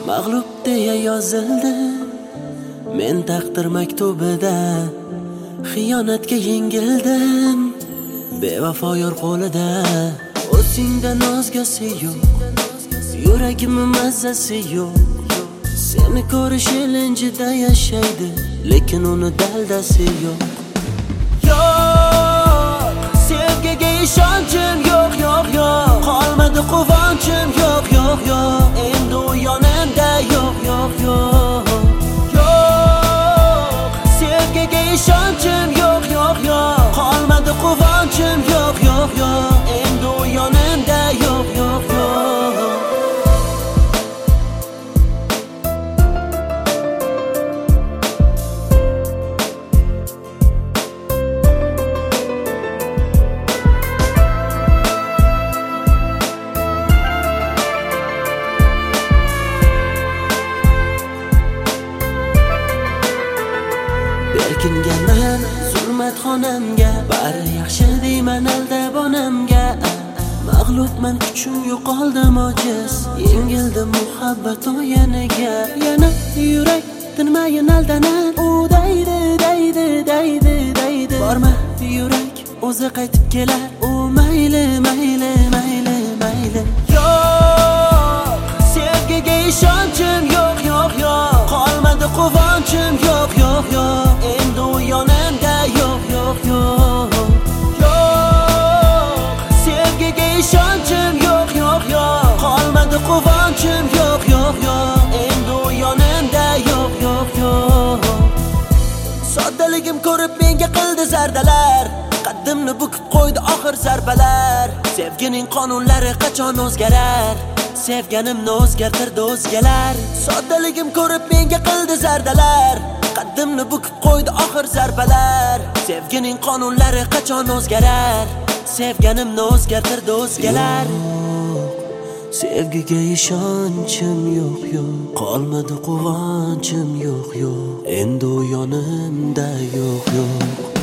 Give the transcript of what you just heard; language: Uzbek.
mag'lub deya yozildi men taqdir maktubida. Xiyonatga yengildim bevafo yor qo'lida. O'zingdan o'zgasi yo'q, yuragimning mazzasi yo'q. Seni ko'rish ilinjida yashaydi, lekin uni daldasi yo'q. Yo'q, sevgiga ishonchim yo'q, yo'q, yo'q. Qolmadi quvonchim yo'q, yo'q, yo'q. Endi u yonimda yo'q, yo'q, yo'q. Yo'q, sevgiga ishonchim yo'q, yo'q, yo'q. Qolmadi quvonchim yo'q, yo'q, yo'q. Endi u yonimda yo'q, yo'q, yo'q. Berkinganman zulmat xonamga, bari yaxshi deyman aldab onamga. Mag'lubman, kuchim yo'qoldim ojiz, yengildim muhabbat o'yiniga. Yana yurak tinmayin aldanar, u daydi, daydi, daydi, daydi. Borma yurak, o'zi qaytib kelar, u mayli, mayli, mayli, mayli. Yo'q, sevgiga ishonchim yo'q, yo'q, yo'q. Qolmadi quvonchim yo'q, yo'q, yo'q. Endi u yonimda yo'q, yo'q, yo'q. Yo'q, sevgiga ishonchim yo'q, yo'q, yo'q. Qolmadi quvonchim yo'q, yo'q, yo'q. Endi u yonimda yo'q, yo'q, yo'q. Soddaligim ko'rib menga qildi zardalar, qaddimni bukib qo'ydi oxir zarbalar. Sevgining qonunlari qachon o'zgarar? Sevganimni o'zgartirdi o'zgalar. Soddaligim ko'rib menga qildi zardalar, qaddimni bukib qo'ydi oxir zarbalar. Sevgining qonunlari qachon o'zgarar? Sevganimni o'zgartirdi o'zgalar. Sevgiga ishonchim yo'q, yo'q. Qolmadi quvonchim yo'q, yo'q. Endi u yonimda yo'q, yo'q.